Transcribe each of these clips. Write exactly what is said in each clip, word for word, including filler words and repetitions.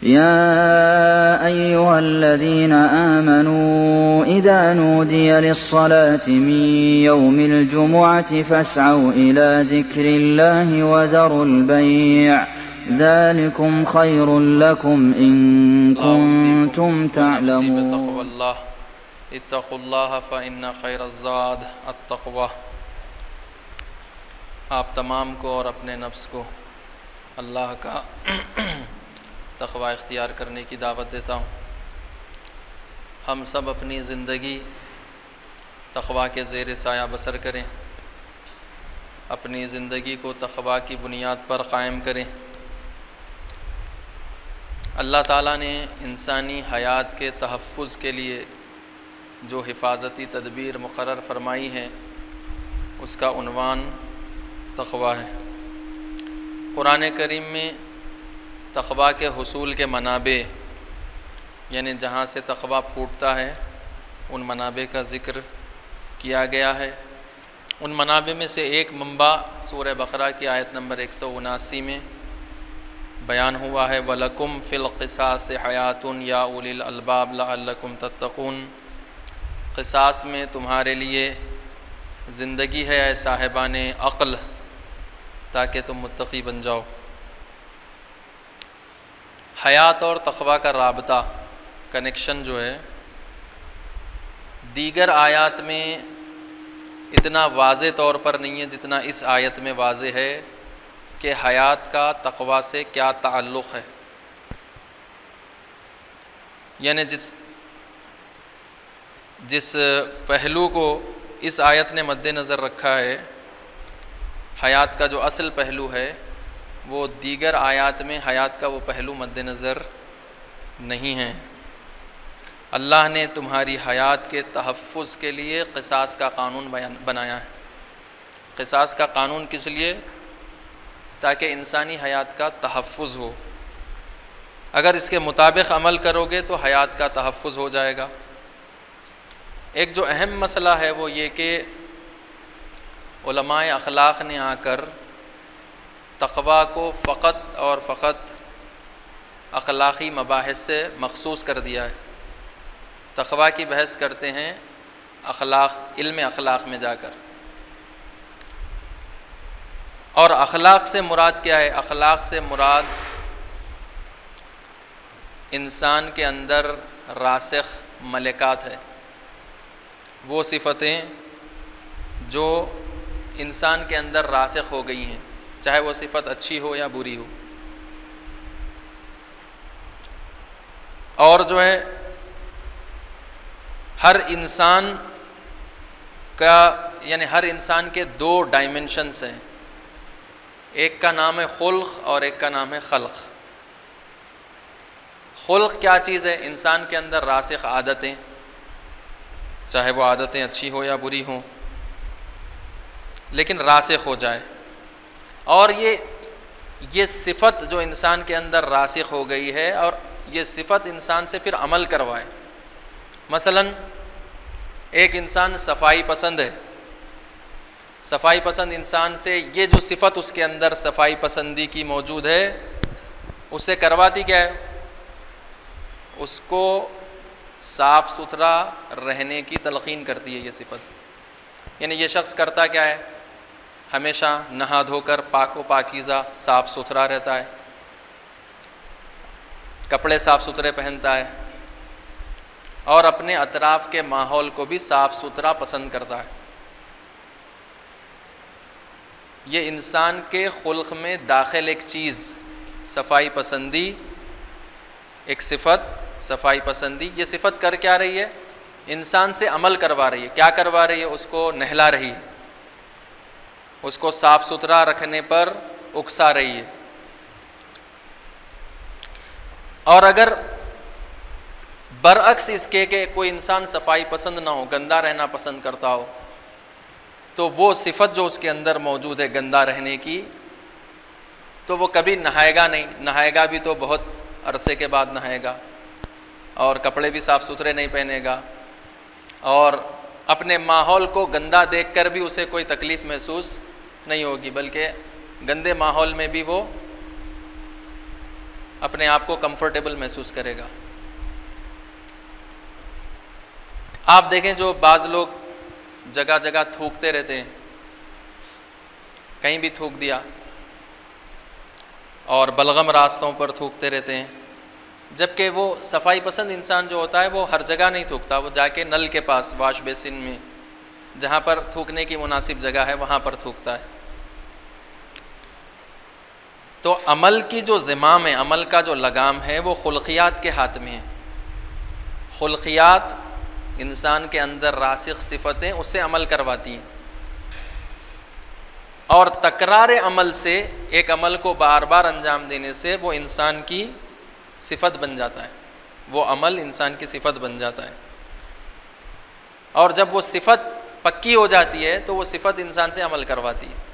या अय्युहल्लज़ीन आमनू इज़ा नूदिया लिस्सलाति मिन यौमिल जुमुअति फस्अऊ इला ज़िक्रिल्लाहि वज़रुल बैअ ज़ालिकुम खैरुल लकुम इन कुंतुम तअलमून। इत्तक़ुल्लाह फ़इन्न खैरज़्ज़ाद अत्तक़वा। आप तमाम को और अपने नफ्स को अल्लाह का तक़वा इख्तियार करने की दावत देता हूँ। हम सब अपनी ज़िंदगी तक़वा के ज़ेर साया बसर करें, अपनी ज़िंदगी को तक़वा की बुनियाद पर क़ायम करें। अल्लाह ताला ने इंसानी हयात के तहफ़्फ़ुज़ के लिए जो हिफाजती तदबीर मुक़र्रर फ़रमाई है उसका उन्वान तक़वा है। कुरान करीम में तक़वा के हुसूल के मनाबे यानी जहाँ से तक़वा फूटता है उन मनाबे का ज़िक्र किया गया है। उन मनाबे में से एक मंबा सूरह बक़रा की आयत नंबर एक सौ उनासी में बयान हुआ है, वलकुम फ़िल क़िसास हयातुन या उलिल अलबाब लअल्लकुम तत्तक़ून। क़िसास में तुम्हारे लिए ज़िंदगी है ऐ साहिबाने अक़ल, ताकि तुम मुत्तक़ी बन जाओ। हयात और तक़वा का राबता कनेक्शन जो है दीगर आयत में इतना वाज़े तौर पर नहीं है जितना इस आयत में वाज़े है कि हयात का तक़वा से क्या ताल्लुक़ है। यानी जिस जिस पहलू को इस आयत ने मद्देनज़र रखा है, हयात का जो असल पहलू है, वो दीगर आयत में हयात का वो पहलू मद्देनज़र नहीं है। अल्लाह ने तुम्हारी हयात के तहफ़्फ़ुज़ के लिए क़िसास का क़ानून बनाया है। क़िसास का क़ानून किस लिए? ताकि इंसानी हयात का तहफ़्फ़ुज़ हो। अगर इसके मुताबिक अमल करोगे तो हयात का तहफ़्फ़ुज़ हो जाएगा। एक जो अहम मसला है वो ये कि उलमाए अखलाक़ ने आकर तक़वा को फ़क़त और फ़क़त अखलाक़ी मबाहिस से मख़सूस कर दिया है। तक़वा की बहस करते हैं अखलाक़ इल्म अखलाक़ में जाकर, और अखलाक़ से मुराद क्या है? अखलाक़ से मुराद इंसान के अंदर रासिख़ मलकात है, वो सिफ़तें जो इंसान के अंदर रासिख़ हो गई हैं, चाहे वो सिफ़त अच्छी हो या बुरी हो। और जो है हर इंसान का यानी हर इंसान के दो डायमेंशंस हैं, एक का नाम है खुल्क़ और एक का नाम है खल्क़। खुल्क़ क्या चीज़ है? इंसान के अंदर रासिख़ आदतें, चाहे वो आदतें अच्छी हो या बुरी हों, लेकिन रासिख़ हो जाए। और ये ये सिफ़त जो इंसान के अंदर रासिख़ हो गई है और ये सिफ़त इंसान से फिर अमल करवाए। मसलन एक इंसान सफाई पसंद है, सफाई पसंद इंसान से ये जो सिफ़त उसके अंदर सफाई पसंदी की मौजूद है, उससे करवाती क्या है? उसको साफ़ सुथरा रहने की तलक़ीन करती है ये सिफ़त। यानी ये शख्स करता क्या है? हमेशा नहा धोकर पाक व पाकीज़ा साफ़ सुथरा रहता है, कपड़े साफ़ सुथरे पहनता है और अपने अतराफ़ के माहौल को भी साफ़ सुथरा पसंद करता है। ये इंसान के खुल्क़ में दाखिल एक चीज़ सफाई पसंदी, एक सिफ़त सफाई पसंदी। ये सिफ़त कर क्या रही है? इंसान से अमल करवा रही है। क्या करवा रही है? उसको नहला रही है, उसको साफ़ सुथरा रखने पर उकसा रही है। और अगर बरअक्स इसके कि कोई इंसान सफाई पसंद ना हो, गंदा रहना पसंद करता हो, तो वो सिफ़त जो उसके अंदर मौजूद है गंदा रहने की, तो वो कभी नहाएगा नहीं। नहाएगा भी तो बहुत अरसे के बाद नहाएगा, और कपड़े भी साफ़ सुथरे नहीं पहनेगा, और अपने माहौल को गंदा देखकर भी उसे कोई तकलीफ़ महसूस नहीं होगी, बल्कि गंदे माहौल में भी वो अपने आप को कंफर्टेबल महसूस करेगा। आप देखें जो बाज़ लोग जगह जगह थूकते रहते हैं, कहीं भी थूक दिया, और बलगम रास्तों पर थूकते रहते हैं, जबकि वो सफाई पसंद इंसान जो होता है वो हर जगह नहीं थूकता, वो जाके नल के पास वाश बेसिन में जहाँ पर थूकने की मुनासिब जगह है वहाँ पर थूकता है। तो अमल की जो ज़िमाम है, अमल का जो लगाम है, वो खुल्कियात के हाथ में है। खुल्कियात इंसान के अंदर रासिख सिफ़तें उससे अमल करवाती हैं, और तकरार अमल से, एक अमल को बार बार अंजाम देने से वो इंसान की सिफ़त बन जाता है, वो अमल इंसान की सिफ़त बन जाता है। और जब वो सिफ़त पक्की हो जाती है तो वो सिफ़त इंसान से अमल करवाती है।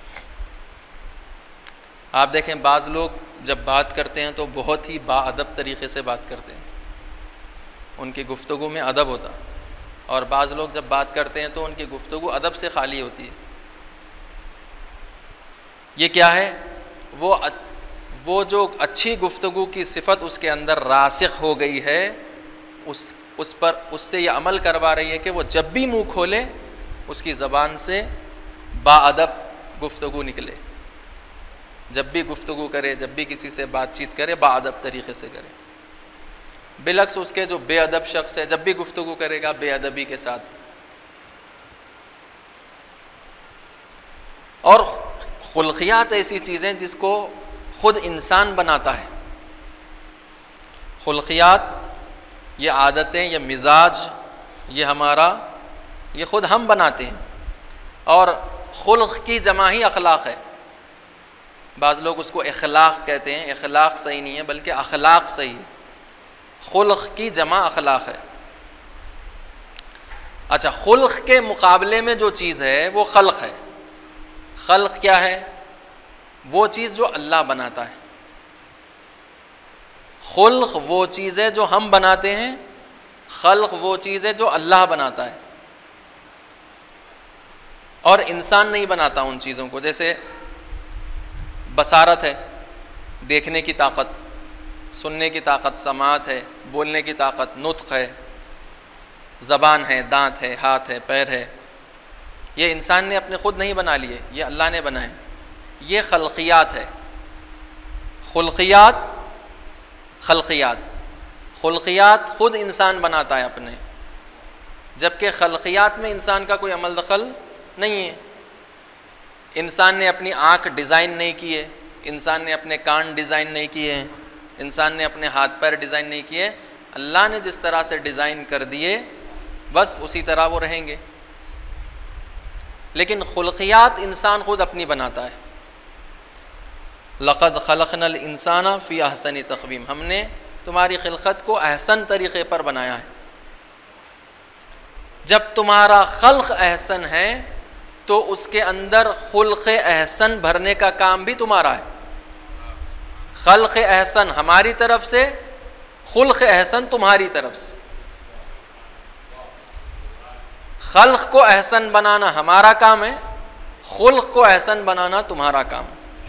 आप देखें बाज़ लोग जब बात करते हैं तो बहुत ही बाअदब तरीक़े से बात करते हैं, उनकी गुफ्तगू में अदब होता, और बाज़ लोग जब बात करते हैं तो उनकी गुफ्तगू अदब से खाली होती है। ये क्या है? वो वो जो अच्छी गुफ्तगू की सिफ़त उसके अंदर रासिख हो गई है, उस उस पर उससे ये अमल करवा रही है कि वो जब भी मुँह खोले उसकी ज़बान से बाअदब गुफ्तगू निकले, जब भी गुफ्तगू करे, जब भी किसी से बातचीत करे, बाअदब तरीक़े से करे। बिलक्स उसके जो बेअदब शख्स है, जब भी गुफ्तगू करेगा बेअदबी के साथ। और खुल्कियात ऐसी चीज़ें जिसको ख़ुद इंसान बनाता है। खुल्कियात, ये आदतें, ये मिजाज, ये हमारा, ये ख़ुद हम बनाते हैं। और खुल्क की जमा ही अखलाक है। बाज़ लोग उसको अखलाक कहते हैं, अखलाक सही नहीं है बल्कि अखलाक सही है। खुल्क की जमा अखलाक है। अच्छा, खुल्क के मुकाबले में जो चीज़ है वो खल्क है। खल्क क्या है? वो चीज़ जो अल्लाह बनाता है। खुल्क वो चीज़ है जो हम बनाते हैं, खल्क वो चीज़ है जो अल्लाह बनाता है, और इंसान नहीं बनाता उन चीज़ों को। जैसे बसारत है, देखने की ताकत, सुनने की ताकत, समात है, बोलने की ताकत, नुत्क है, ज़बान है, दांत है, हाथ है, पैर है, ये इंसान ने अपने ख़ुद नहीं बना लिए, ये अल्लाह ने बनाए। ये खल्कियात है। खुल्कियात, खल्कियात। खुल्कियात ख़ुद इंसान बनाता है अपने, जबकि खल्कियात में इंसान का कोई अमल दखल नहीं है। इंसान ने अपनी आँख डिज़ाइन नहीं की है, इंसान ने अपने कान डिज़ाइन नहीं किए हैं, इंसान ने अपने हाथ पैर डिज़ाइन नहीं किए। अल्लाह ने जिस तरह से डिज़ाइन कर दिए बस उसी तरह वो रहेंगे। लेकिन खुल्कियात इंसान ख़ुद अपनी बनाता है। लक़द खलक़नल इंसाना फ़ी अहसनी तक़वीम, हमने तुम्हारी खिलक़त को अहसन तरीक़े पर बनाया है। जब तुम्हारा खल्क़ अहसन है तो उसके अंदर खुल्क़ अहसन भरने का काम भी तुम्हारा है। खल्क़ अहसन हमारी तरफ से, खुल्क़ अहसन तुम्हारी तरफ से। खल्क़ को अहसन बनाना हमारा काम है, खुल्क़ को अहसन बनाना तुम्हारा काम।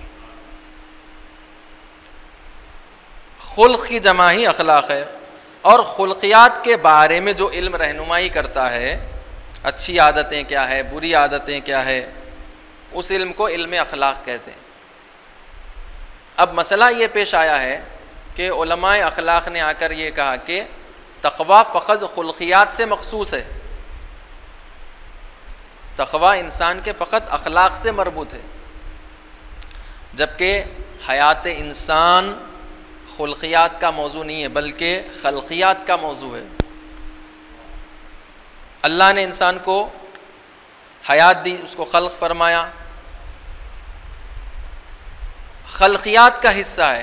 खुल्क़ की जमा ही अखलाक है। और खुल्कियात के बारे में जो इल्म रहनुमाई करता है, अच्छी आदतें क्या है, बुरी आदतें क्या है, उस इल्म को इल्म अखलाक कहते हैं। अब मसला ये पेश आया है कि उलमाए अखलाक ने आकर ये कहा कि तक़वा फ़क़त खुल्कियात से मखसूस है, तक़वा इंसान के फ़क़त अखलाक से मरबूत है, जबकि हयात इंसान खुल्कियात का मौजू नहीं है बल्कि खल्कियात का मौजू है। अल्लाह ने इंसान को हयात दी, उसको खल्क फरमाया, खल्कियात का हिस्सा है।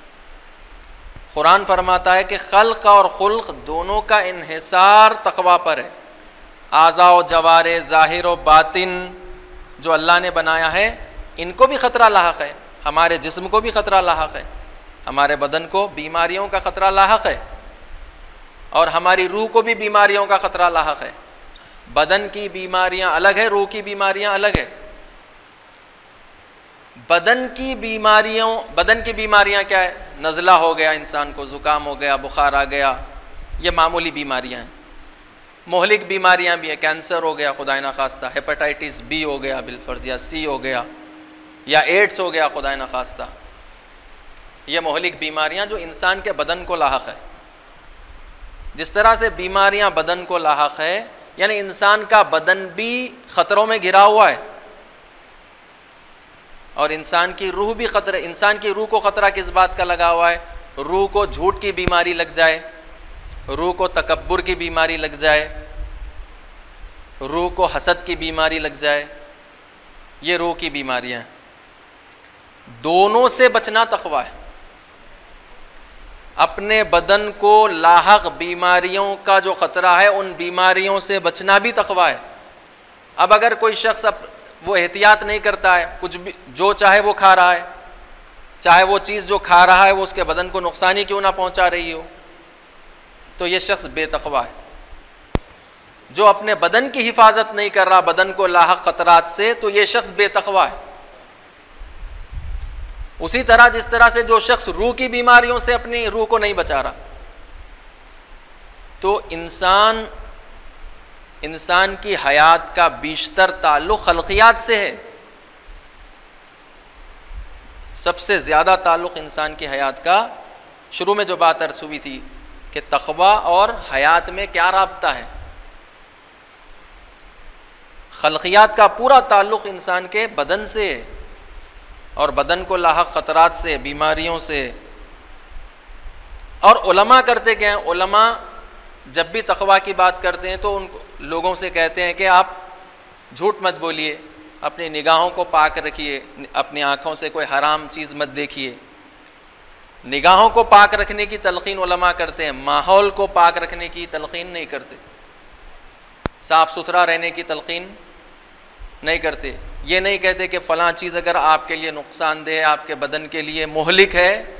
कुरान फरमाता है कि खल्क और खुल्क दोनों का इन्हिसार तक़वा पर है। आज़ा व जवारे, ज़ाहिर व बातिन जो अल्लाह ने बनाया है, इनको भी ख़तरा लाहक़ है, हमारे जिस्म को भी ख़तरा लाहक़ है, हमारे बदन को बीमारियों का ख़तरा लाहक़ है, और हमारी रूह को भी बीमारियों का ख़तरा लाहक़ है। बदन की बीमारियां अलग है, रूह की बीमारियां अलग है। बदन की बीमारियों बदन की बीमारियां क्या है? नज़ला हो गया इंसान को, ज़ुकाम हो गया, बुखार आ गया, ये मामूली बीमारियां हैं। मोहलिक बीमारियां भी हैं, कैंसर हो गया खुदा न खास्ता, हेपेटाइटिस बी हो गया बिलफर्ज, या सी हो गया, या एड्स हो गया खुदा न खास्ता। ये मोहलिक बीमारियां जो इंसान के बदन को लाहक है। जिस तरह से बीमारियां बदन को लाहक है, यानी इंसान का बदन भी ख़तरों में घिरा हुआ है, और इंसान की रूह भी खतरे। इंसान की रूह को ख़तरा किस बात का लगा हुआ है? रूह को झूठ की बीमारी लग जाए, रूह को तकब्बुर की बीमारी लग जाए, रूह को हसद की बीमारी लग जाए, ये रूह की बीमारियां हैं। दोनों से बचना तक़वा है। अपने बदन को लाहक बीमारियों का जो ख़तरा है, उन बीमारियों से बचना भी तक़वा है। अब अगर कोई शख्स अब वो एहतियात नहीं करता है, कुछ भी जो चाहे वो खा रहा है, चाहे वो चीज़ जो खा रहा है वो उसके बदन को नुकसान ही क्यों ना पहुंचा रही हो, तो ये शख्स बेतक़वा है। जो अपने बदन की हिफाजत नहीं कर रहा, बदन को लाहक ख़तरात से, तो ये शख्स बेतक़वा है। उसी तरह जिस तरह से जो शख्स रूह की बीमारियों से अपनी रूह को नहीं बचा रहा, तो इंसान इंसान की हयात का बीशतर ताल्लुक़ खल्क़ियात से है। सबसे ज़्यादा ताल्लुक़ इंसान की हयात का, शुरू में जो बात अर्ज़ हुई थी कि तक़वा और हयात में क्या राब्ता है, खल्क़ियात का पूरा ताल्लुक़ इंसान के बदन से है, और बदन को लाहक ख़तरात से, बीमारियों से। और उलमा करते क्या हैं? उलमा जब भी तक़वा की बात करते हैं तो उन लोगों से कहते हैं कि आप झूठ मत बोलिए, अपनी निगाहों को पाक रखिए, अपनी आँखों से कोई हराम चीज़ मत देखिए। निगाहों को पाक रखने की तलक़ीन उलमा करते हैं, माहौल को पाक रखने की तलक़ीन नहीं करते, साफ़ सुथरा रहने की तलक़ीन नहीं करते। ये नहीं कहते कि फ़लाँ चीज़ अगर आपके लिए नुकसानदेह है, आपके बदन के लिए मुहलिक है,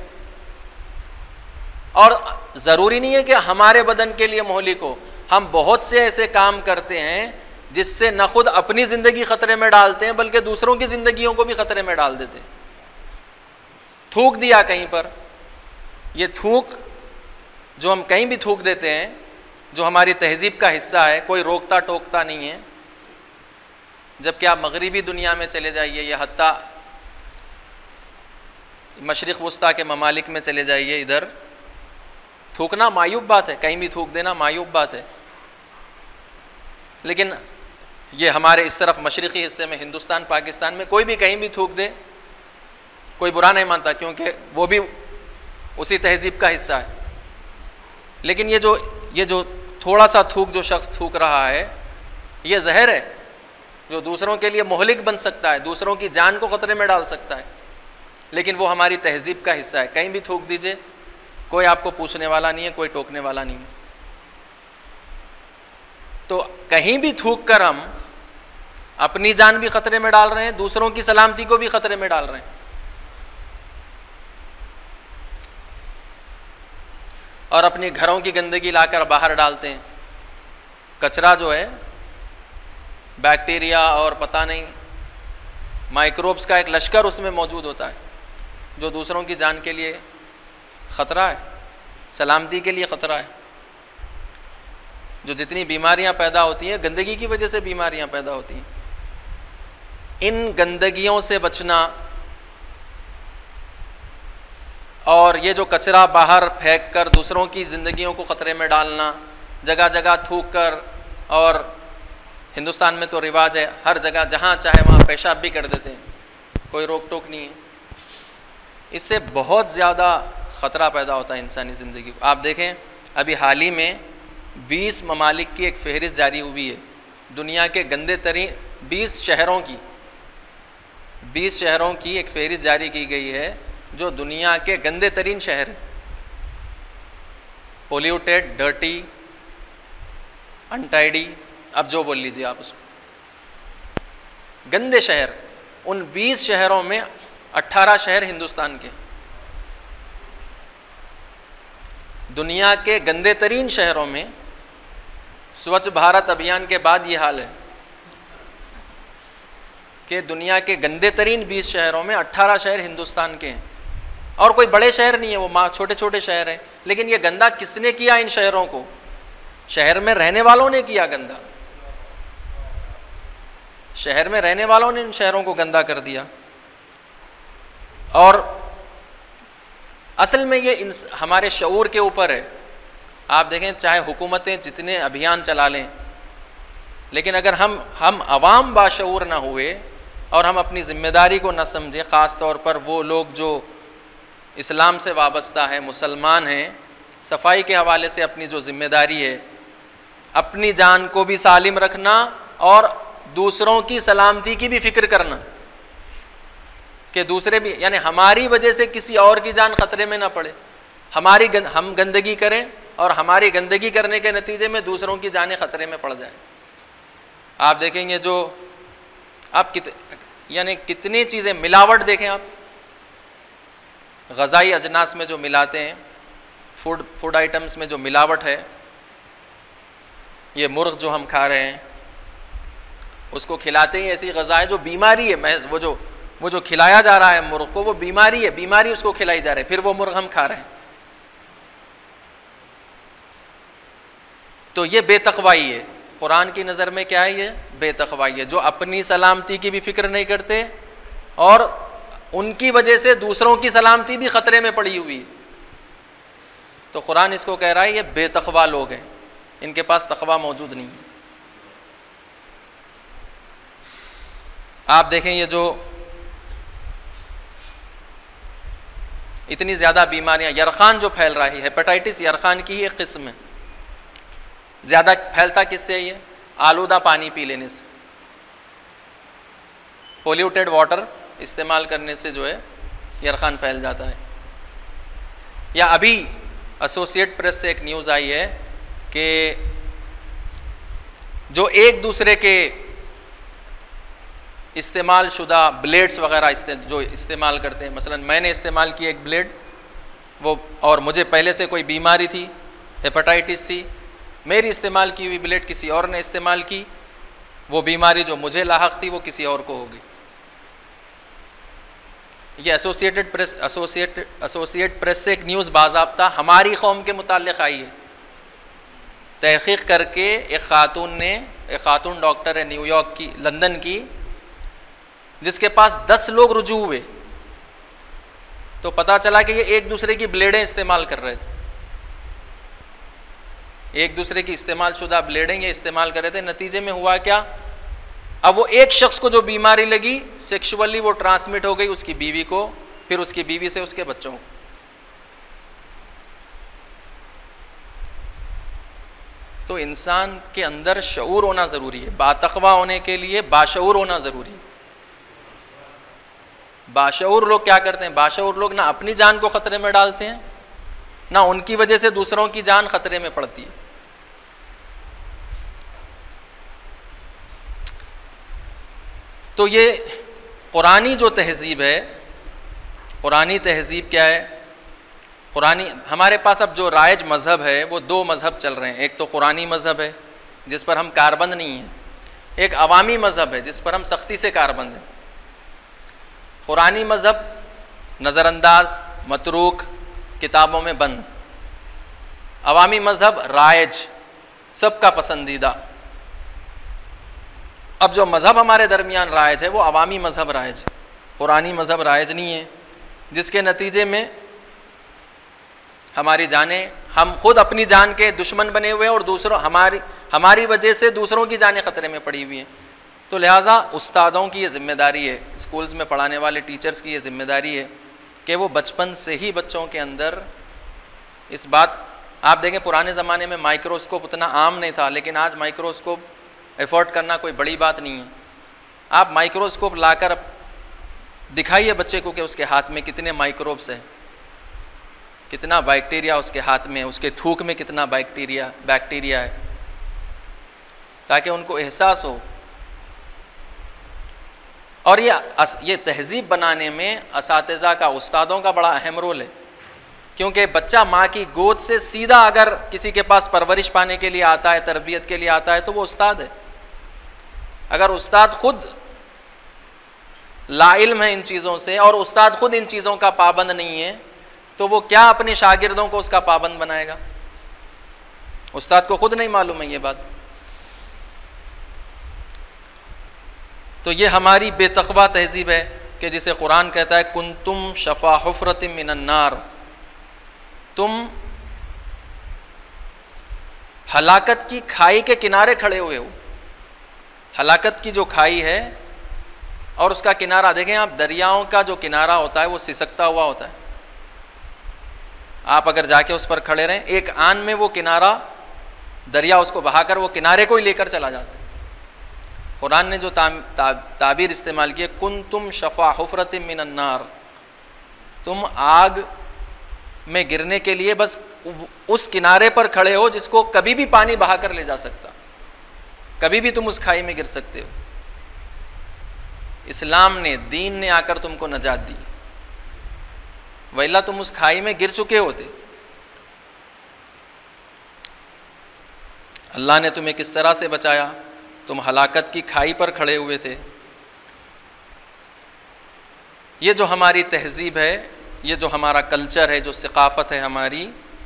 और ज़रूरी नहीं है कि हमारे बदन के लिए मुहलिक हो। हम बहुत से ऐसे काम करते हैं जिससे न खुद अपनी ज़िंदगी ख़तरे में डालते हैं, बल्कि दूसरों की ज़िंदगियों को भी ख़तरे में डाल देते हैं। थूक दिया कहीं पर, ये थूक जो हम कहीं भी थूक देते हैं, जो हमारी तहज़ीब का हिस्सा है, कोई रोकता टोकता नहीं है। जबकि आप मगरिबी दुनिया में चले जाइए, या हत्ता मशरिक़ वस्ता के ममालिक में चले जाइए, इधर थूकना मायूब बात है, कहीं भी थूक देना मायूब बात है। लेकिन ये हमारे इस तरफ मशरिक़ी हिस्से में, हिंदुस्तान पाकिस्तान में, कोई भी कहीं भी थूक दे कोई बुरा नहीं मानता, क्योंकि वो भी उसी तहज़ीब का हिस्सा है। लेकिन ये जो ये जो थोड़ा सा थूक जो शख्स थूक रहा है, ये जहर है जो दूसरों के लिए मुहलिक बन सकता है, दूसरों की जान को ख़तरे में डाल सकता है। लेकिन वो हमारी तहज़ीब का हिस्सा है। कहीं भी थूक दीजिए, कोई आपको पूछने वाला नहीं है, कोई टोकने वाला नहीं है। तो कहीं भी थूक कर हम अपनी जान भी ख़तरे में डाल रहे हैं, दूसरों की सलामती को भी ख़तरे में डाल रहे हैं। और अपनी घरों की गंदगी लाकर बाहर डालते हैं। कचरा जो है, बैक्टीरिया और पता नहीं माइक्रोब्स का एक लश्कर उसमें मौजूद होता है, जो दूसरों की जान के लिए ख़तरा है, सलामती के लिए ख़तरा है। जो जितनी बीमारियां पैदा होती हैं, गंदगी की वजह से बीमारियां पैदा होती हैं। इन गंदगियों से बचना, और ये जो कचरा बाहर फेंक कर दूसरों की ज़िंदगियों को ख़तरे में डालना, जगह जगह थूक कर, और हिंदुस्तान में तो रिवाज है, हर जगह जहाँ चाहे वहाँ पेशाब भी कर देते हैं, कोई रोक टोक नहीं है। इससे बहुत ज़्यादा ख़तरा पैदा होता है इंसानी ज़िंदगी को। आप देखें, अभी हाल ही में बीस ममालिक की एक फ़हरिस्त जारी हुई है, दुनिया के गंदे तरीन बीस शहरों की बीस शहरों की एक फ़हरिस्त जारी की गई है, जो दुनिया के गंदे तरीन शहर हैं। पोल्यूटेड, डर्टी, अनटाइडी, अब जो बोल लीजिए आप उसको, गंदे शहर। उन बीस शहरों में अट्ठारह शहर हिंदुस्तान के। दुनिया के गंदे तरीन शहरों में स्वच्छ भारत अभियान के बाद ये हाल है कि दुनिया के गंदे तरीन बीस शहरों में अट्ठारह शहर हिंदुस्तान के हैं। और कोई बड़े शहर नहीं है, वो माँ छोटे छोटे शहर हैं, लेकिन ये गंदा किसने किया इन शहरों को? शहर में रहने वालों ने किया गंदा, शहर में रहने वालों ने इन शहरों को गंदा कर दिया। और असल में ये इन हमारे शऊर के ऊपर है। आप देखें, चाहे हुकूमतें जितने अभियान चला लें, लेकिन अगर हम हम अवाम बाशऊर ना हुए और हम अपनी ज़िम्मेदारी को न समझें, ख़ास तौर पर वो लोग जो इस्लाम से वाबस्ता है, मुसलमान हैं, सफाई के हवाले से अपनी जो ज़िम्मेदारी है, अपनी जान को भी सालिम रखना और दूसरों की सलामती की भी फ़िक्र करना कि दूसरे भी, यानी हमारी वजह से किसी और की जान ख़तरे में ना पड़े। हमारी गंद, हम गंदगी करें और हमारी गंदगी करने के नतीजे में दूसरों की जानें ख़तरे में पड़ जाए। आप देखेंगे जो आप कित यानी कितनी चीज़ें मिलावट देखें आप, ग़ज़ाई अजनास में जो मिलाते हैं, फूड फूड आइटम्स में जो मिलावट है, ये मुर्ग जो हम खा रहे हैं उसको खिलाते ही ऐसी ग़ज़ाएँ जो बीमारी है, महज वो जो वो जो खिलाया जा रहा है मुर्ग को, वो बीमारी है, बीमारी उसको खिलाई जा रही है, फिर वो मुर्ग हम खा रहे हैं। तो ये बेतक़वाई है। कुरान की नज़र में क्या है? ये बेतक़वाई है, जो अपनी सलामती की भी फ़िक्र नहीं करते और उनकी वजह से दूसरों की सलामती भी ख़तरे में पड़ी हुई है। तो कुरान इसको कह रहा है ये बेतक़वा लोग हैं, इनके पास तक़वा मौजूद नहीं है। आप देखें, ये जो इतनी ज़्यादा बीमारियां, यरखान जो फैल रहा है, हेपेटाइटिस यरखान की ही एक किस्म है। ज़्यादा फैलता किससे? ये आलूदा पानी पी लेने से, पोल्यूटेड वाटर इस्तेमाल करने से जो है यरखान फैल जाता है। या अभी एसोसिएट प्रेस से एक न्यूज़ आई है कि जो एक दूसरे के इस्तेमाल शुदा ब्लेड्स वगैरह इस्ते, जो इस्तेमाल करते हैं, मसलन मैंने इस्तेमाल की एक ब्लेड, वो और मुझे पहले से कोई बीमारी थी, हेपेटाइटिस थी, मेरी इस्तेमाल की हुई ब्लेड किसी और ने इस्तेमाल की, वो बीमारी जो मुझे लाहक थी वो किसी और को हो गई। ये associated press associate associate press से एक न्यूज़ बाज़ाब्ता हमारी कौम के मुताल्लिक़ आई है। तहक़ीक़ करके एक ख़ातून ने, एक ख़ातून डॉक्टर है न्यूयॉर्क की, लंदन की, जिसके पास दस लोग रुजू हुए, तो पता चला कि ये एक दूसरे की ब्लेडें इस्तेमाल कर रहे थे, एक दूसरे की इस्तेमाल शुदा ब्लेडें ये इस्तेमाल कर रहे थे। नतीजे में हुआ क्या? अब वो एक शख्स को जो बीमारी लगी, सेक्सुअली वो ट्रांसमिट हो गई उसकी बीवी को, फिर उसकी बीवी से उसके बच्चों को। तो इंसान के अंदर शऊर होना ज़रूरी है। बातक़वा होने के लिए बाशऊर होना ज़रूरी है। बाशऊर लोग क्या करते हैं? बाशऊर लोग ना अपनी जान को ख़तरे में डालते हैं, ना उनकी वजह से दूसरों की जान ख़तरे में पड़ती है। तो ये कुरानी जो तहज़ीब है, कुरानी तहज़ीब क्या है? कुरानी, हमारे पास अब जो राइज मज़हब है वो दो मज़हब चल रहे हैं। एक तो कुरानी मज़हब है जिस पर हम कारबंद नहीं हैं, एक अवामी मज़हब है जिस पर हम सख्ती से कारबंद हैं। कुरानी मज़हब नज़रअंदाज, मतरूक, किताबों में बंद। अवामी मज़हब राइज, सबका पसंदीदा। अब जो मज़हब हमारे दरमियान राइज है वो अवामी मज़हब राइज है, कुरानी मज़हब राइज नहीं है, जिसके नतीजे में हमारी जानें, हम खुद अपनी जान के दुश्मन बने हुए हैं और दूसरों हमारी हमारी वजह से दूसरों की जानें ख़तरे में पड़ी हुई हैं। तो लिहाजा उस्तादों की ये ज़िम्मेदारी है, स्कूल्स में पढ़ाने वाले टीचर्स की ये ज़िम्मेदारी है कि वो बचपन से ही बच्चों के अंदर इस बात, आप देखें पुराने ज़माने में माइक्रोस्कोप उतना आम नहीं था, लेकिन आज माइक्रोस्कोप एफर्ट करना कोई बड़ी बात नहीं है। आप माइक्रोस्कोप लाकर दिखाइए बच्चे को कि उसके हाथ में कितने माइक्रोब्स हैं, कितना बैक्टीरिया उसके हाथ में, उसके थूक में कितना बैक्टीरिया बैक्टीरिया है, ताकि उनको एहसास हो। और ये ये तहज़ीब बनाने में असातिज़ा का, उस्तादों का बड़ा अहम रोल है, क्योंकि बच्चा माँ की गोद से सीधा अगर किसी के पास परवरिश पाने के लिए आता है, तरबियत के लिए आता है, तो वो उस्ताद है। अगर उस्ताद खुद लाइल्म है इन चीज़ों से और उस्ताद खुद इन चीज़ों का पाबंद नहीं है, तो वो क्या अपने शागिर्दों को उसका पाबंद बनाएगा? उस्ताद को खुद नहीं मालूम है ये बात। तो ये हमारी बेतकवा तहजीब है कि जिसे कुरान कहता है कुंतुम शफा हुफरतिम मिनन नार, तुम हलाकत की खाई के किनारे खड़े हुए हो। हलाकत की जो खाई है और उसका किनारा देखें आप, दरियाओं का जो किनारा होता है वो सिसकता हुआ होता है। आप अगर जाके उस पर खड़े रहें, एक आन में वो किनारा, दरिया उसको बहाकर वो किनारे को ही लेकर चला जाता है। कुरान ने जो ता, ता, ताबीर इस्तेमाल की है कुन तुम शफा हुफरतिम मिनन नार, तुम आग में गिरने के लिए बस उस किनारे पर खड़े हो जिसको कभी भी पानी बहाकर ले जा सकता, कभी भी तुम उस खाई में गिर सकते हो। इस्लाम ने, दीन ने आकर तुमको नजात दी, वैला तुम उस खाई में गिर चुके होते। अल्लाह ने तुम्हें किस तरह से बचाया, तुम हलाकत की खाई पर खड़े हुए थे। ये जो हमारी तहजीब है, ये जो हमारा कल्चर है, जो सिकाफत है हमारी,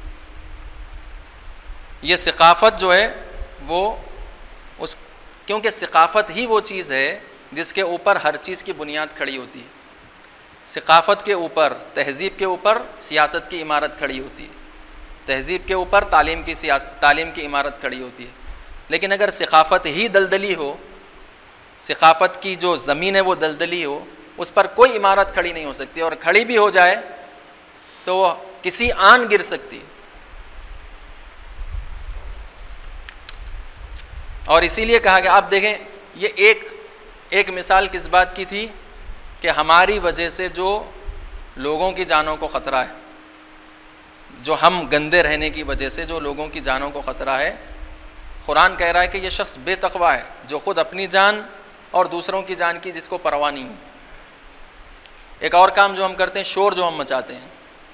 ये सिकाफत जो है वो उस, क्योंकि सिकाफत ही वो चीज़ है जिसके ऊपर हर चीज़ की बुनियाद खड़ी होती है। सिकाफत के ऊपर, तहजीब के ऊपर सियासत की इमारत खड़ी होती है, तहजीब के ऊपर तालीम की सियासत तालीम की इमारत खड़ी होती है। लेकिन अगर सिकाफत ही दलदली हो, सिकाफत की जो ज़मीन है वो दलदली हो, उस पर कोई इमारत खड़ी नहीं हो सकती, और खड़ी भी हो जाए तो किसी आन गिर सकती है। और इसीलिए कहा गया, आप देखें ये एक एक मिसाल किस बात की थी कि हमारी वजह से जो लोगों की जानों को ख़तरा है, जो हम गंदे रहने की वजह से जो लोगों की जानों को ख़तरा है, कुरान कह रहा है कि ये शख्स बेतकवा है जो खुद अपनी जान और दूसरों की जान की जिसको परवाह नहीं है। एक और काम जो हम करते हैं, शोर जो हम मचाते हैं,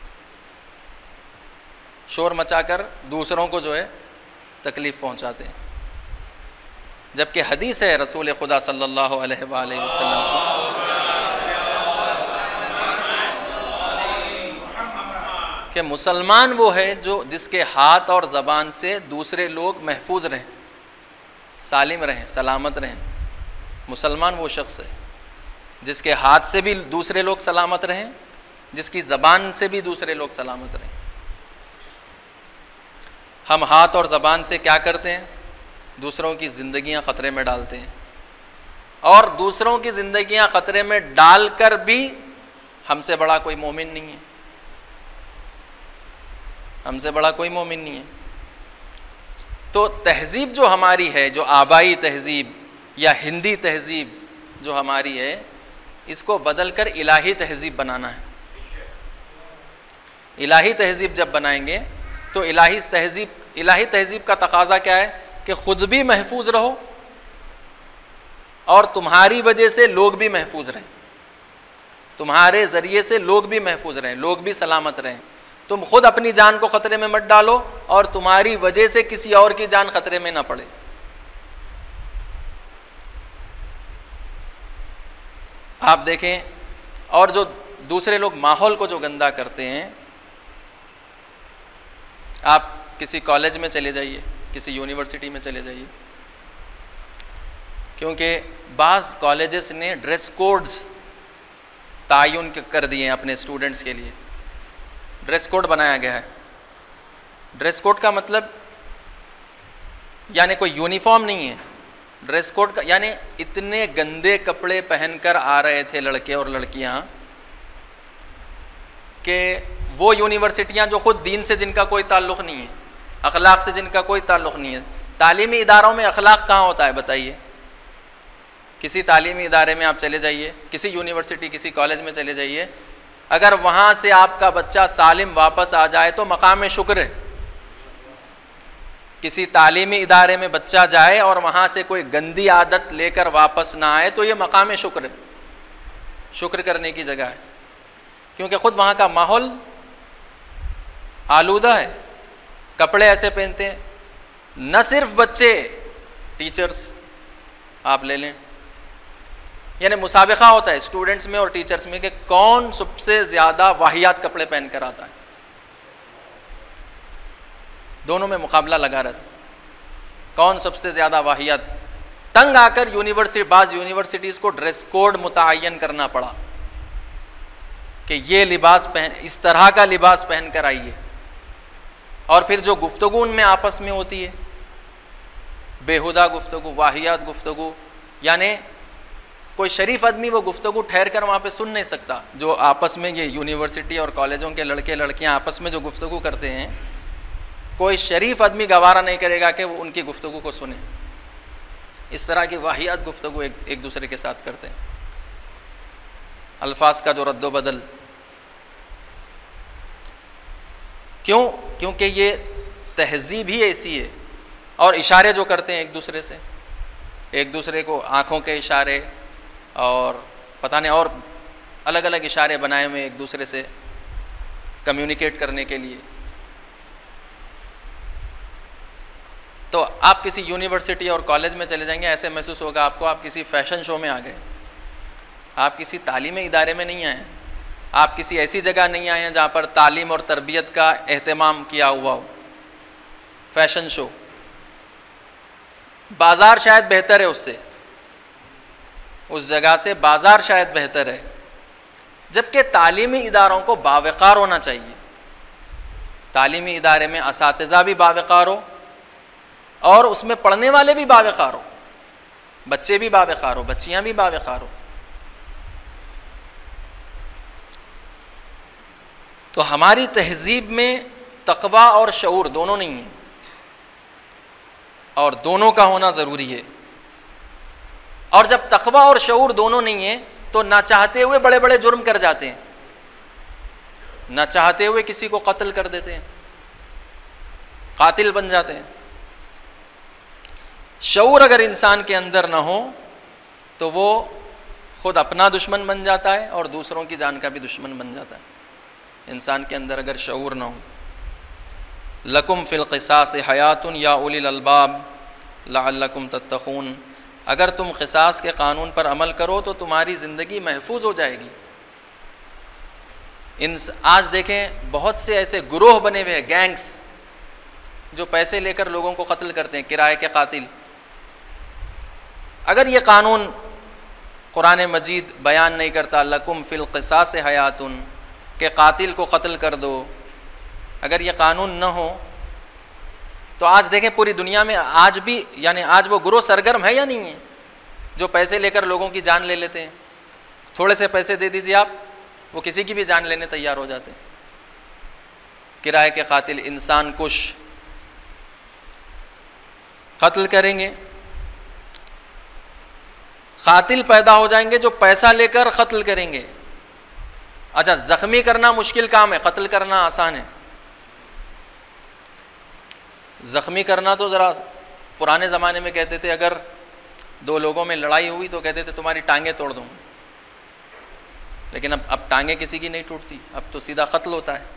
शोर मचाकर दूसरों को जो है तकलीफ़ पहुंचाते हैं, जबकि हदीस है रसूल खुदा सल्लल्लाहु अलैहि वसल्लम की कि मुसलमान वो है जो जिसके हाथ और ज़बान से दूसरे लोग महफूज रहें, सालिम रहें, सलामत रहें। मुसलमान वो शख्स है जिसके हाथ से भी दूसरे लोग सलामत रहें, जिसकी ज़बान से भी दूसरे लोग सलामत रहें। हम हाथ और ज़बान से क्या करते हैं? दूसरों की ज़िंदगियां ख़तरे में डालते हैं, और दूसरों की ज़िंदगियां ख़तरे में डालकर भी हमसे बड़ा कोई मोमिन नहीं है, हमसे बड़ा कोई मोमिन नहीं है। तो तहजीब जो हमारी है, जो आबाई तहजीब या हिंदी तहजीब जो हमारी है, इसको बदलकर इलाही तहजीब बनाना है। इलाही तहजीब जब बनाएंगे तो इलाही तहजीब इलाही तहजीब का तकाजा क्या है कि खुद भी महफूज रहो और तुम्हारी वजह से लोग भी महफूज रहें, तुम्हारे ज़रिए से लोग भी महफूज रहें, लोग भी सलामत रहें। तुम खुद अपनी जान को ख़तरे में मत डालो और तुम्हारी वजह से किसी और की जान ख़तरे में ना पड़े। आप देखें, और जो दूसरे लोग माहौल को जो गंदा करते हैं, आप किसी कॉलेज में चले जाइए, किसी यूनिवर्सिटी में चले जाइए, क्योंकि बाज़ कॉलेजेस ने ड्रेस कोड्स तायुन कर दिए हैं अपने स्टूडेंट्स के लिए। ड्रेस कोड बनाया गया है। ड्रेस कोड का मतलब यानी कोई यूनिफॉर्म नहीं है। ड्रेस कोड का यानी इतने गंदे कपड़े पहनकर आ रहे थे लड़के और लड़कियां कि वो यूनिवर्सिटियां जो खुद दीन से जिनका कोई ताल्लुक़ नहीं है, अखलाक से जिनका कोई ताल्लुक़ नहीं है। तालीमी इदारों में अखलाक कहाँ होता है बताइए? किसी तालीमी इदारे में आप चले जाइए, किसी यूनिवर्सिटी, किसी कॉलेज में चले जाइए, अगर वहाँ से आपका बच्चा सालिम वापस आ जाए तो मकाम शुक्र है। किसी तालीमी इदारे में बच्चा जाए और वहाँ से कोई गंदी आदत लेकर वापस ना आए तो ये मकाम शुक्र है, शुक्र करने की जगह है, क्योंकि ख़ुद वहाँ का माहौल आलूदा है। कपड़े ऐसे पहनते हैं, न सिर्फ बच्चे, टीचर्स आप ले लें, यानी मुसाबिका होता है स्टूडेंट्स में और टीचर्स में कि कौन सबसे ज़्यादा वाहियात कपड़े पहन कर आता है, दोनों में मुकाबला लगा रहता है, कौन सबसे ज़्यादा वाहियात। तंग आकर यूनिवर्सिटी बाज़ यूनिवर्सिटीज़ को ड्रेस कोड मुतय्यन करना पड़ा कि ये लिबास पहन, इस तरह का लिबास पहन कर आइए। और फिर जो गुफ्तगू उनमें आपस में होती है, बेहुदा गुफ्तगू, वाहियात गुफ्तगू, यानी कोई शरीफ आदमी वो गुफ्तगू ठहर कर वहाँ पे सुन नहीं सकता। जो आपस में ये यूनिवर्सिटी और कॉलेजों के लड़के लड़कियाँ आपस में जो गुफ्तगू करते हैं, कोई शरीफ आदमी गवारा नहीं करेगा कि वो उनकी गुफ्तगू को सुने। इस तरह की वाहियात गुफ्तगू एक, एक दूसरे के साथ करते हैं। अल्फाज का जो रद्दो बदल, क्यों? क्योंकि ये तहजीब ही ऐसी है। और इशारे जो करते हैं एक दूसरे से, एक दूसरे को आँखों के इशारे और पता नहीं और अलग अलग इशारे बनाए हुए एक दूसरे से कम्युनिकेट करने के लिए। तो आप किसी यूनिवर्सिटी और कॉलेज में चले जाएंगे, ऐसे महसूस होगा आपको आप किसी फैशन शो में आ गए, आप किसी तालीमी इदारे में नहीं आए, आप किसी ऐसी जगह नहीं आए हैं जहाँ पर तालीम और तरबियत का एहतमाम किया हुआ हो। फैशन शो, बाज़ार शायद बेहतर है उससे, उस जगह से बाज़ार शायद बेहतर है। जबकि तालीमी इदारों को बावकार होना चाहिए, तालीमी इदारे में असातिज़ा भी बावकार हो और उसमें पढ़ने वाले भी बावकार हो, बच्चे भी बावकार हो, बच्चियाँ भी बावकार हो। तो हमारी तहजीब में तक़वा और शऊर दोनों नहीं है, और दोनों का होना ज़रूरी है। और जब तक़वा और शऊर दोनों नहीं है तो ना चाहते हुए बड़े बड़े जुर्म कर जाते हैं, ना चाहते हुए किसी को कत्ल कर देते हैं, कातिल बन जाते हैं। शऊर अगर इंसान के अंदर ना हो तो वो खुद अपना दुश्मन बन जाता है और दूसरों की जान का भी दुश्मन बन जाता है। इंसान के अंदर अगर शऊर ना हो, लकुम फिल क़िसास हयातुन या उलिल अलबाब लअल्लकुम तत्तक़ून, अगर तुम क़िसास के क़ानून पर अमल करो तो तुम्हारी ज़िंदगी महफूज हो जाएगी। इन आज देखें बहुत से ऐसे गुरोह बने हुए हैं, गैंग्स, जो पैसे लेकर लोगों को कत्ल करते हैं, किराए के कातिल। अगर ये कानून कुरान मजीद बयान नहीं करता लकुम फिल क़िसास हयातुन के कातिल को कत्ल कर दो, अगर ये कानून न हो तो आज देखें पूरी दुनिया में आज भी, यानी आज वो गुरोह सरगर्म है या नहीं है जो पैसे लेकर लोगों की जान ले लेते हैं। थोड़े से पैसे दे दीजिए आप, वो किसी की भी जान लेने तैयार हो जाते हैं। किराए के कातिल, इंसान कुश, कत्ल करेंगे। कातिल पैदा हो जाएंगे जो पैसा लेकर कत्ल करेंगे। अच्छा, जख्मी करना मुश्किल काम है, कत्ल करना आसान है। जख्मी करना तो ज़रा पुराने ज़माने में कहते थे, अगर दो लोगों में लड़ाई हुई तो कहते थे तुम्हारी टांगें तोड़ दूँगा, लेकिन अब अब टांगें किसी की नहीं टूटती, अब तो सीधा कत्ल होता है।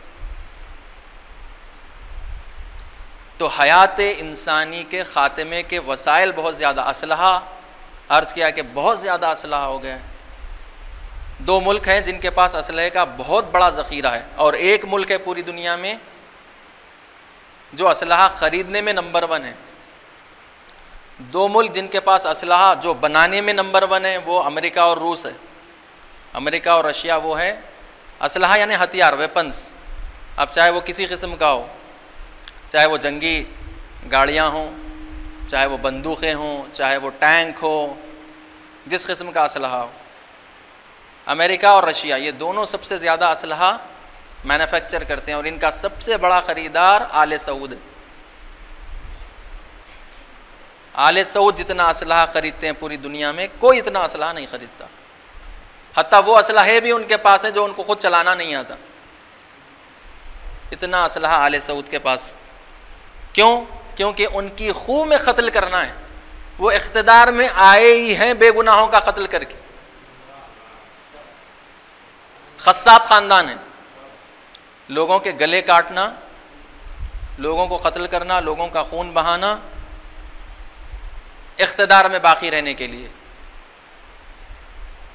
तो हयात इंसानी के ख़ात्मे के वसाइल बहुत ज़्यादा, असलहा अर्ज़ किया कि बहुत ज़्यादा असलहा हो गया है। दो मुल्क हैं जिनके पास असलहे का बहुत बड़ा ज़ख़ीरा है, और एक मुल्क है पूरी दुनिया में जो असलहा ख़रीदने में नंबर वन है। दो मुल्क जिनके पास असलहा जो बनाने में नंबर वन है वो अमेरिका और रूस है। अमेरिका और रशिया वो है असलहा यानी हथियार, वेपन्स। अब चाहे वो किसी किस्म का हो, चाहे वो जंगी गाड़ियाँ हों, चाहे वो बंदूकें हों, चाहे वो टैंक हो, जिस किस्म का असलहा हो। अमेरिका और रशिया ये दोनों सबसे ज़्यादा असलहा मैन्युफैक्चर करते हैं, और इनका सबसे बड़ा ख़रीदार आले सऊद है। आले सऊद जितना असलहा ख़रीदते हैं पूरी दुनिया में कोई इतना असलहा नहीं ख़रीदता। हत्ता वो असलहे भी उनके पास है जो उनको खुद चलाना नहीं आता, इतना असलहा आले सऊद के पास। क्यों? क्योंकि उनकी खूह में कत्ल करना है। वो इख्तिदार में आए ही हैं बेगुनाहों का कत्ल करके। खस्साब ख़ानदान है, लोगों के गले काटना, लोगों को कत्ल करना, लोगों का खून बहाना, इख्तिदार में बाकी रहने के लिए।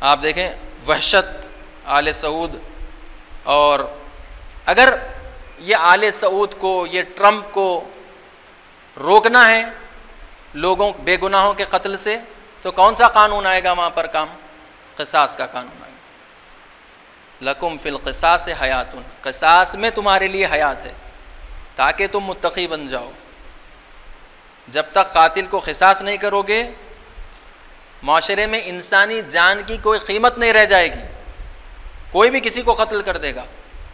आप देखें वहशत आले सऊद, और अगर ये आले सऊद को, ये ट्रंप को रोकना है लोगों बेगुनाहों के कत्ल से, तो कौन सा कानून आएगा वहाँ पर काम? क़िसास का कानून आएगा। लकुम फिल क़िसास हयातुन, क़िसास में तुम्हारे लिए हयात है ताकि तुम मुत्तकी बन जाओ। जब तक कातिल को क़िसास नहीं करोगे, माशरे में इंसानी जान की कोई कीमत नहीं रह जाएगी। कोई भी किसी को कत्ल कर देगा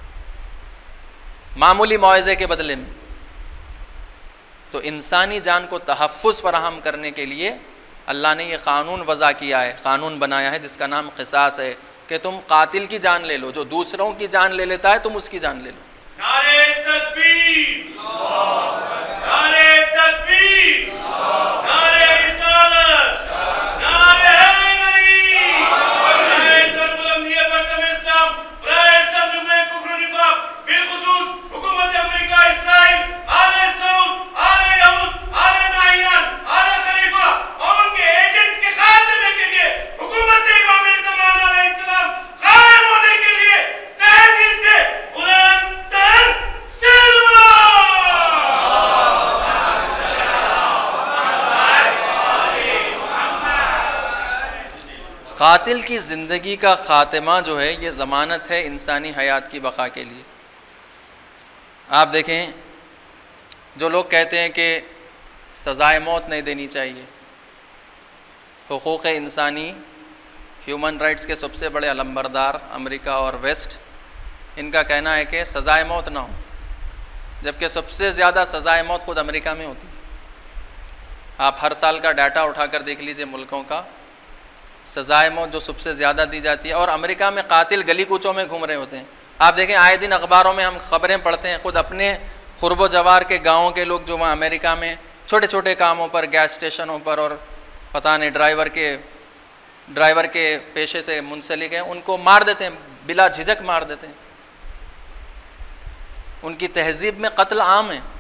मामूली मुआवजे के बदले में। तो इंसानी जान को तहफ़्फ़ुज़ फराहम करने के लिए अल्लाह ने ये कानून वज़ा किया है, कानून बनाया है जिसका नाम क़िसास है, कि तुम कातिल की जान ले लो, जो दूसरों की जान ले लेता है तुम उसकी जान ले लो। नारे तकबीर, नारे तकबीर, नारे रिसालत, नारे हैदरी, नारे सरबुलंदी बरतम इस्लाम, नारे सरबुलंदी कुफ्र निफाक, बिलखुसूस हुकूमत अमेरिका, इस्राइल, आले सऊद, आले यहूद, आले नाहियान, आले खलीफा और उनके एजेंट्स के खात्मे के लिए हुकूमत इमाम ज़मान अलैहिस्सलाम कायम होने के लिए तहे दिल से बुलंद सलवा। कातिल की ज़िंदगी का ख़ात्मा जो है ये ज़मानत है इंसानी हयात की बक़ा के लिए। आप देखें, जो लोग कहते हैं कि सज़ाए मौत नहीं देनी चाहिए, हुकूक़ इंसानी, ह्यूमन राइट्स के सबसे बड़े अलंबरदार अमेरिका और वेस्ट, इनका कहना है कि सज़ाए मौत ना हो, जबकि सबसे ज़्यादा सज़ाए मौत ख़ुद अमेरिका में होती है। आप हर साल का डाटा उठाकर देख लीजिए मुल्कों का, सज़ाए मौत जो सबसे ज़्यादा दी जाती है, और अमेरिका में कातिल गली कूचों में घूम रहे होते हैं। आप देखें, आए दिन अखबारों में हम खबरें पढ़ते हैं, ख़ुद अपने क़ुर्ब जवार के गाँव के लोग जो वहाँ अमेरिका में छोटे छोटे कामों पर, गैस स्टेशनों पर, और पता नहीं ड्राइवर के ड्राइवर के पेशे से मुंसलिक हैं, उनको मार देते हैं, बिला झिझक मार देते हैं। उनकी तहजीब में कत्ल आम है।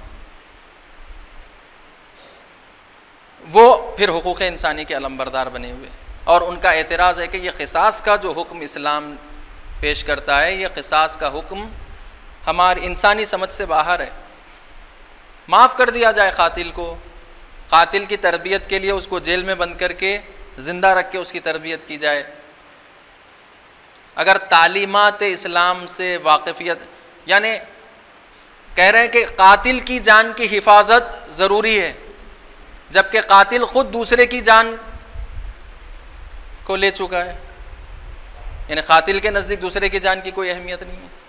वो फिर हुकूक़ इंसानी के अलंबरदार बने हुए, और उनका एतराज़ है कि ये क़िसास का जो हुक्म इस्लाम पेश करता है, ये क़िसास का हुक्म हमारी इंसानी समझ से बाहर है। माफ़ कर दिया जाए कातिल को, कातिल की तरबियत के लिए उसको जेल में बंद करके ज़िंदा रख के उसकी तरबियत की जाए। अगर तालीमात इस्लाम से वाक़िफ़ियत, यानी कह रहे हैं कि कातिल की जान की हिफाजत ज़रूरी है, जबकि कातिल ख़ुद दूसरे की जान को ले चुका है। यानी कातिल के नज़दीक दूसरे की जान की कोई अहमियत नहीं है।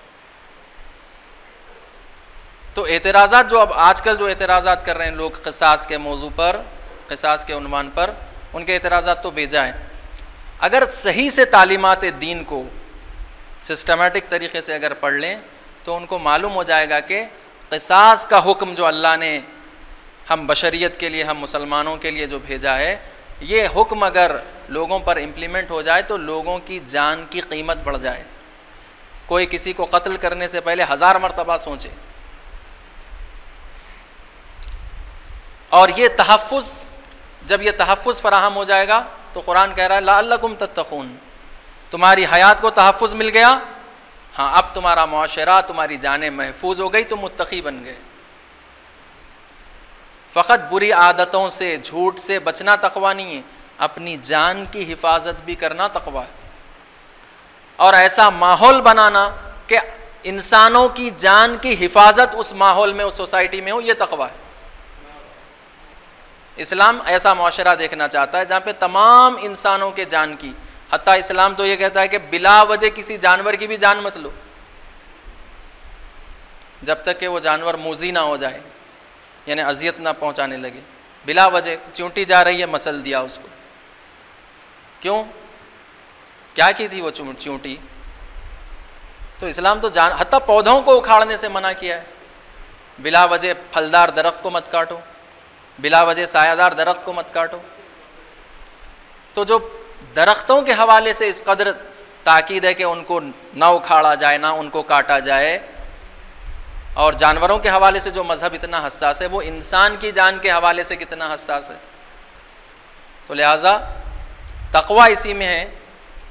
तो एतराज़ात जो अब आजकल जो एतराज़ात कर रहे हैं लोग क़िसास के मौजू पर, क़िसास के उन्वान पर, उनके एतराज़ात तो बेजा हैं। अगर सही से तालीमात दीन को सिस्टमेटिक तरीक़े से अगर पढ़ लें तो उनको मालूम हो जाएगा कि क़िसास का हुक्म जो अल्लाह ने हम बशरियत के लिए, हम मुसलमानों के लिए जो भेजा है, ये हुक्म अगर लोगों पर इम्प्लीमेंट हो जाए तो लोगों की जान की कीमत बढ़ जाए। कोई किसी को कत्ल करने से पहले हज़ार मरतबा सोचे। और ये तहफ़्फ़ुज़, जब ये तहफ़्फ़ुज़ फराहम हो जाएगा तो कुरान कह रहा है लअल्लकुम तत्तक़ून, तुम्हारी हयात को तहफ़्फ़ुज़ मिल गया। हाँ, अब तुम्हारा मुआशरा, तुम्हारी जानें महफूज हो गई, तुम मुत्तक़ी बन गए। फ़कत बुरी आदतों से, झूठ से बचना तक़वा नहीं है, अपनी जान की हिफाजत भी करना तक़वा है। और ऐसा माहौल बनाना कि इंसानों की जान की हिफाजत उस माहौल में, उस सोसाइटी में हो, ये तक़वा है। इस्लाम ऐसा मुआशरा देखना चाहता है जहाँ पे तमाम इंसानों के जान की, हत्ता इस्लाम तो ये कहता है कि बिला वजह किसी जानवर की भी जान मत लो, जब तक कि वो जानवर मूज़ी ना हो जाए, यानी अजियत ना पहुँचाने लगे। बिला वजह चींटी जा रही है, मसल दिया उसको, क्यों, क्या की थी वो चींटी? तो इस्लाम तो जान, हत्ता पौधों को उखाड़ने से मना किया है। बिला वजह फलदार दरख्त को मत काटो, बिला वजह सायादार दरख्त को मत काटो। तो जो दरख्तों के हवाले से इस कदर ताकीद है कि उनको ना उखाड़ा जाए, ना उनको काटा जाए, और जानवरों के हवाले से जो मज़हब इतना हसास है, वो इंसान की जान के हवाले से कितना हसास है। तो लिहाजा तक़वा इसी में है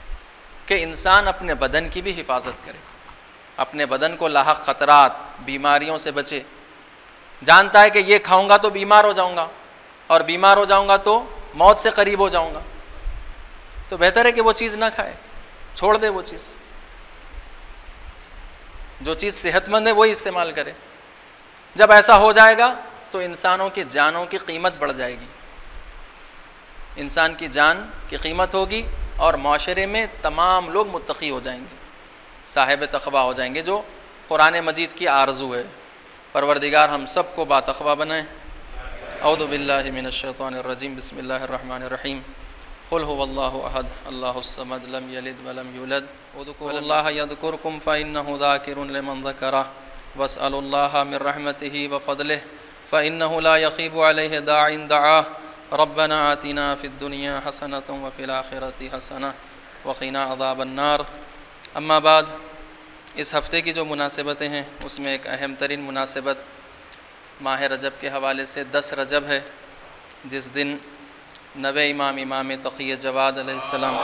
कि इंसान अपने बदन की भी हिफाजत करे, अपने बदन को लाहक ख़तरात, बीमारियों से बचे। जानता है कि ये खाऊंगा तो बीमार हो जाऊंगा और बीमार हो जाऊंगा तो मौत से करीब हो जाऊंगा, तो बेहतर है कि वो चीज़ ना खाए, छोड़ दे वो चीज़। जो चीज़ सेहतमंद है वही इस्तेमाल करे। जब ऐसा हो जाएगा तो इंसानों की जानों की कीमत बढ़ जाएगी, इंसान की जान की कीमत होगी और माशरे में तमाम लोग मुत्तकी हो जाएंगे, साहिब तक़वा हो जाएंगे, जो कुरान मजीद की आरज़ू है। परवरदिगार हम सब को बातक़वा बनाए। औज़ु बिल्लाहि मिनश शैतानिर रजीम, बिस्मिल्लाहिर रहमानिर रहीम। क़ुल हुवल्लाहु अहद, अल्लाहुस समद, लम यलिद वलम यूलद, वज़कुरुल्लाह यज़कुरकुम फ़इन्नहु ज़ाकिरुन लिमन ज़करह, वस्अलुल्लाह मिन रहमतिही व फ़ज़लिही फ़इन्नहु ला यख़ीबु अलैहि दाइन दआह, रब्बना आतिना फ़िद दुनिया हसनतन व फ़िल आखिरति हसनह व क़िना अज़ाबन्नार। अम्मा बाद, इस हफ़्ते की जो मुनासिबतें हैं उसमें एक अहम तरीन मुनासिबत माह रजब के हवाले से दस रजब है, जिस दिन नबे इमाम इमाम तक़ी जवाद अलैहिस्सलाम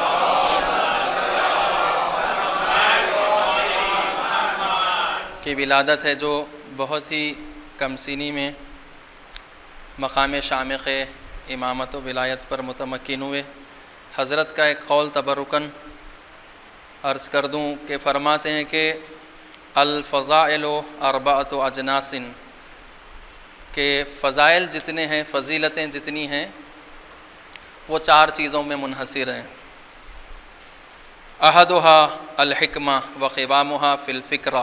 की विलादत है, जो बहुत ही कम सीनी में मकाम शामिक़ इमामत व विलायत पर मुतमक्किन हुए। हज़रत का एक कौल तबरुकन अर्ज़ कर दूँ कि फ़रमाते हैं कि अल फ़ज़ाइलु अर्बअतु अजनासिन, के फ़ज़ाइल जितने हैं, फ़जीलतें जितनी हैं, वो चार चीज़ों में मुनहसिर हैं। अहदुहा अल हिक्मा व क़िवामुहा फ़िल फ़िक्रा,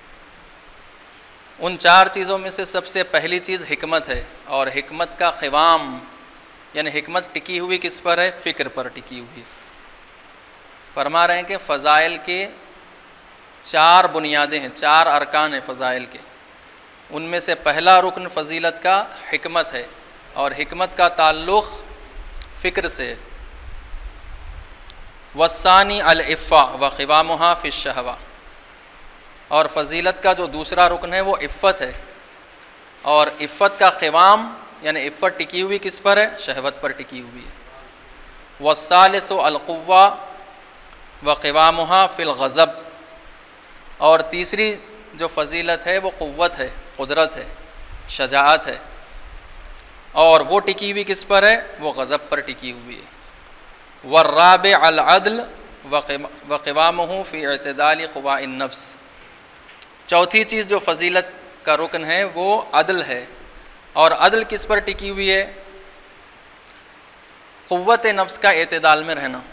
उन चार चीज़ों में से सबसे पहली चीज़ हिकमत है, और हिकमत का क़िवाम यानी हिकमत टिकी हुई किस पर है? फ़िक्र पर टिकी हुई। फरमा रहे हैं कि फ़ज़ाइल के चार बुनियादें हैं, चार अरकान हैं फ़ज़ाइल के। उनमें से पहला रुकन फ़जीलत का हिकमत है, और हिकमत का ताल्लुक़ फ़िक्र से है। वस्सानी अल इफ़्फ़ा व क़िवामुहा फ़िश शहवा, और फ़जीलत का जो दूसरा रुकन है वो इफ़्फ़त है, और इफ़्फ़त का क़िवाम यानी इफ़्फ़त टिकी हुई किस पर है? शहवत पर टिकी हुई है। वस्सालिसु अल क़ुव्वा व क़िवामुहा फ़िल ग़ज़ब, और तीसरी जो फ़जीलत है वो क़ुव्वत है, क़ुदरत है, शजाअत है, और वो टिकी हुई किस पर है? वो ग़ज़ब पर टिकी हुई है। वर्राबि अल अदल व क़िवामुहु फ़ी इअ्तिदाल क़ुवाइन नफ्स, चौथी चीज़ जो फ़जीलत का रुकन है वो अदल है, और अदल किस पर टिकी हुई है? क़ुव्वत नफ्स का एतदाल में रहना।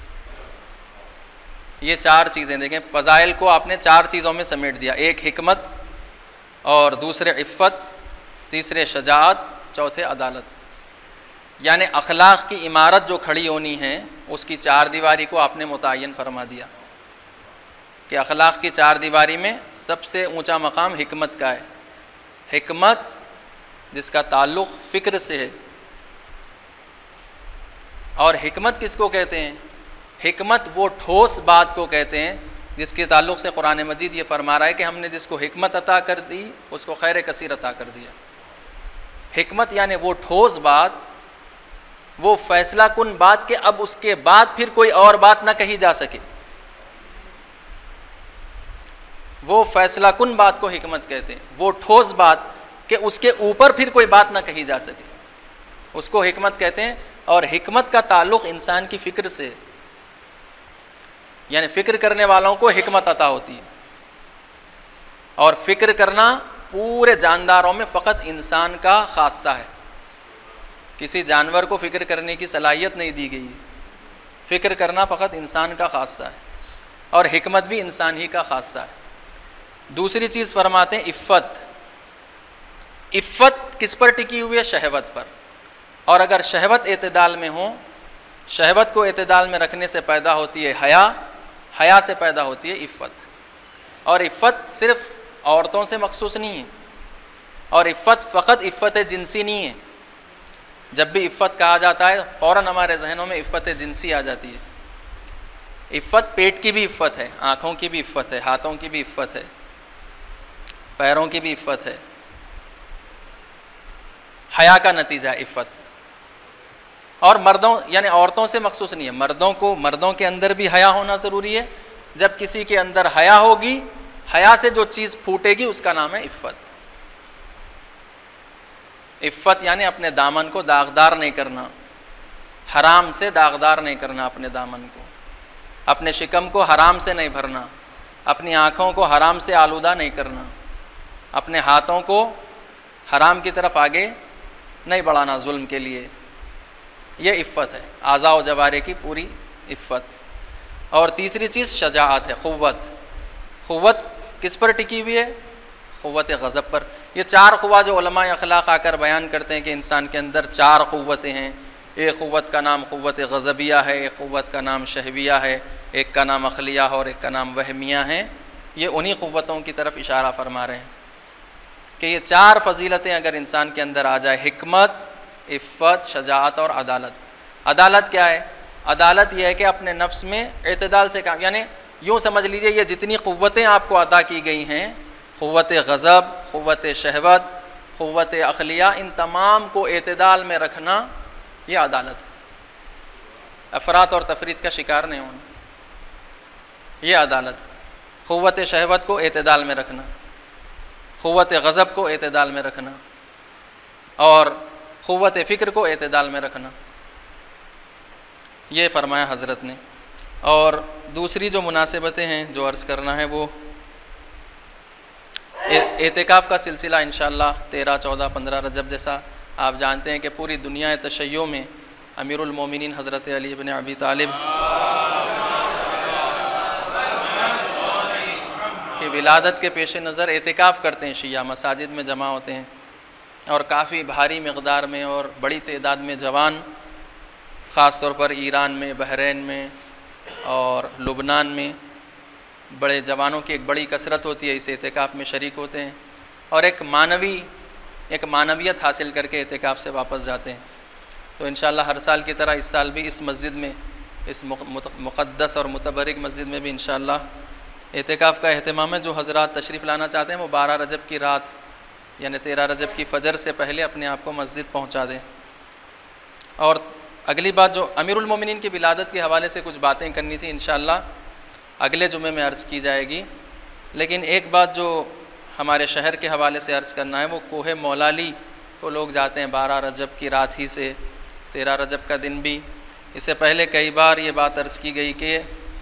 ये चार चीज़ें देखें, फ़ज़ाइल को आपने चार चीज़ों में समेट दिया, एक हिकमत, और दूसरे इफ़्फ़त, तीसरे शजाअत, चौथे अदालत। यानी अखलाक की इमारत जो खड़ी होनी है उसकी चार दीवारी को आपने मुतय्यन फरमा दिया कि अखलाक की चार दीवारी में सबसे ऊंचा मकाम हिकमत का है। हिकमत जिसका ताल्लुक़ फ़िक्र से है। और हिकमत किसको कहते हैं? हिकमत वो ठोस बात को कहते हैं जिसके ताल्लुक़ से कुरान मजीद ये फरमा रहा है कि हमने जिसको हिकमत अता कर दी उसको खैर कसीर अता कर दिया। हिकमत यानी वो ठोस बात, वो फैसला कुन बात के अब उसके बाद फिर कोई और बात ना कही जा सके, वो फैसला कुन बात को हिकमत कहते हैं। वो ठोस बात कि उसके ऊपर फिर कोई बात ना कही जा सके, उसको हिकमत कहते हैं। और हिकमत का ताल्लुक़ इंसान की फ़िक्र से, यानी फ़िक्र करने वालों को हिकमत अता होती है। और फ़िक्र करना पूरे जानदारों में फ़कत इंसान का ख़ासा है, किसी जानवर को फ़िक्र करने की सलाहियत नहीं दी गई है। फ़िक्र करना फ़कत इंसान का ख़ासा है, और हिकमत भी इंसान ही का ख़ासा है। दूसरी चीज़ फरमाते हैं इफ़्फ़त। इफ़्फ़त किस पर टिकी हुई है? शहवत पर। और अगर शहवत एतदाल में हो, शहवत को एतदाल में रखने से पैदा होती है हया, हया से पैदा होती है इफ़्फ़त। और इफ़्फ़त सिर्फ औरतों से मखसूस नहीं है, और इफ़्फ़त फ़कत इफ़्फ़त जिनसी नहीं है। जब भी इफ़्फ़त कहा जाता है फ़ौरन हमारे जहनों में इफ़्फ़त जिनसी आ जाती है। इफ़्फ़त पेट की भी इफ़्फ़त है, आँखों की भी इफ़्फ़त है, हाथों की भी इफ़्फ़त है, पैरों की भी इफ़्फ़त है। हया का नतीजा है इफ़्फ़त। और मर्दों यानी औरतों से मखसूस नहीं है, मर्दों को मर्दों के अंदर भी हया होना ज़रूरी है। जब किसी के अंदर हया होगी, हया से जो चीज़ फूटेगी उसका नाम है इफ़्फ़त। इफ़्फ़त यानी अपने दामन को दागदार नहीं करना, हराम से दागदार नहीं करना अपने दामन को, अपने शिकम को हराम से नहीं भरना, अपनी आँखों को हराम से आलूदा नहीं करना, अपने हाथों को हराम की तरफ आगे नहीं बढ़ाना जुल्म के लिए। ये इफ़्फ़त है, आज़ा व जवारे की पूरी इफ़्फ़त। और तीसरी चीज़ शजाअत है, क़ुव्वत। क़ुव्वत किस पर टिकी हुई है? क़ुव्वत ग़ज़ब पर। ये चार क़ुव्वा जो उलमाए अखलाक़ आकर बयान करते हैं कि इंसान के अंदर चार क़ुव्वतें हैं, एक क़ुव्वत का नाम क़ुव्वत ग़ज़बिया है, एक क़ुव्वत का नाम शहविया है, एक का नाम अखलिया है और एक का नाम वहमिया है। ये उन्हीं क़ुव्वतों की तरफ इशारा फरमा रहे हैं कि ये चार फ़जीलतें अगर इंसान के अंदर आ जाए, हिकमत, इफ़्फ़त, शजाअत और अदालत। अदालत क्या है? अदालत यह है कि अपने नफ्स में एतदाल से काम, यानी यूँ समझ लीजिए ये जितनी क़ुव्वतें आपको अता की गई हैं, क़ुव्वत ग़ज़ब, क़ुव्वत शहवत, क़ुव्वत अखलिया, इन तमाम को एतदाल में रखना ये अदालत है। अफरात और तफरीत का शिकार नहीं होना, ये अदालत है। क़ुव्वत शहवत को एतदाल में रखना, क़ुव्वत ग़ज़ब को एतदाल में रखना और क़ुव्वत फ़िक्र को एतदाल में रखना, ये फरमाया हज़रत ने। और दूसरी जो मुनासिबतें हैं जो अर्ज़ करना है वो एतिकाफ़ का सिलसिला इंशाअल्लाह तेरह चौदह पंद्रह रजब, जैसा आप जानते हैं कि पूरी दुनिया तशय्यो में अमीरुल मोमिनीन हज़रत अली इब्न अबी तालिब की विलादत के पेश नज़र एतिकाफ़ करते हैं। शिया मसाजिद में जमा होते हैं और काफ़ी भारी मक़दार में और बड़ी तादाद में जवान, ख़ास तौर पर ईरान में, बहरीन में और लुबनान में बड़े जवानों की एक बड़ी कसरत होती है, इस एतिकाफ़ में शरीक होते हैं और एक मानवी एक मानवियत हासिल करके एतिकाफ़ से वापस जाते हैं। तो इंशाअल्लाह हर साल की तरह इस साल भी इस मस्जिद में, इस मुक़द्दस और मुतबरिक मस्जिद में भी इंशाअल्लाह एतिकाफ़ का अहतमाम है। जो हज़रात तशरीफ़ लाना चाहते हैं वो बारह रजब की रात यानी तेरह रजब की फ़जर से पहले अपने आप को मस्जिद पहुँचा दें। और अगली बात जो अमीरुल मोमिनीन की विलादत के हवाले से कुछ बातें करनी थी, इंशाअल्लाह अगले जुमे में अर्ज़ की जाएगी। लेकिन एक बात जो हमारे शहर के हवाले से अर्ज़ करना है, वो कोहे मौलाली को लोग जाते हैं बारह रजब की रात ही से, तेरह रजब का दिन भी। इससे पहले कई बार ये बात अर्ज़ की गई कि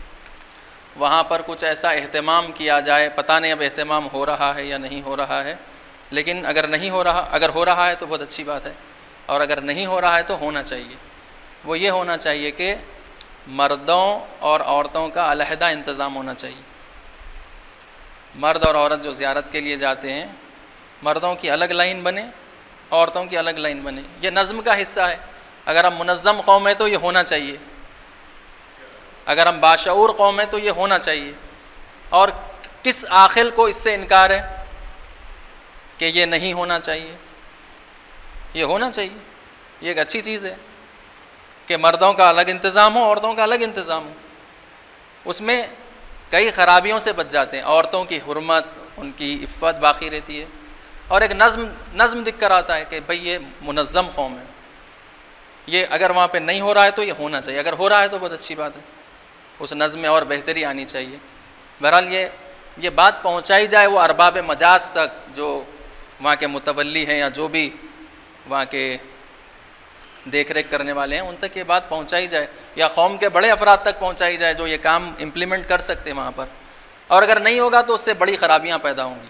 वहाँ पर कुछ ऐसा एहतमाम किया जाए, पता नहीं अब एहतमाम हो रहा है या नहीं हो रहा है, लेकिन अगर नहीं हो रहा अगर हो रहा है तो बहुत अच्छी बात है, और अगर नहीं हो रहा है तो होना चाहिए। वो ये होना चाहिए कि मर्दों और औरतों का अलहदा इंतज़ाम होना चाहिए। मर्द और औरत जो ज़ियारत के लिए जाते हैं, मर्दों की अलग लाइन बने, औरतों की अलग लाइन बने। ये नज़्म का हिस्सा है। अगर हम मुनज़्ज़म कौम है तो ये होना चाहिए, अगर हम बाशऊर कौम है तो ये होना चाहिए। और किस आखिल को इससे इनकार है कि ये नहीं होना चाहिए? ये होना चाहिए। ये एक अच्छी चीज़ है कि मर्दों का अलग इंतज़ाम हो, औरतों का अलग इंतज़ाम हो। उसमें कई ख़राबियों से बच जाते हैं। औरतों की हुर्मत, उनकी इफ़्फ़त बाकी रहती है और एक नज़्म नज़्म दिख कर आता है कि भाई ये मुनज़्ज़म कौम है। ये अगर वहाँ पे नहीं हो रहा है तो ये होना चाहिए, अगर हो रहा है तो बहुत अच्छी बात है। उस नज़्म में और बेहतरी आनी चाहिए। बहरहाल ये ये बात पहुँचाई जाए वो अरबाब मजाज तक, जो वहाँ के मुतवल्ली हैं या जो भी वहाँ के देख रेख करने वाले हैं, उन तक ये बात पहुँचाई जाए, या कौम के बड़े अफराद तक पहुँचाई जाए जो ये काम इम्प्लीमेंट कर सकते हैं वहाँ पर। और अगर नहीं होगा तो उससे बड़ी ख़राबियाँ पैदा होंगी,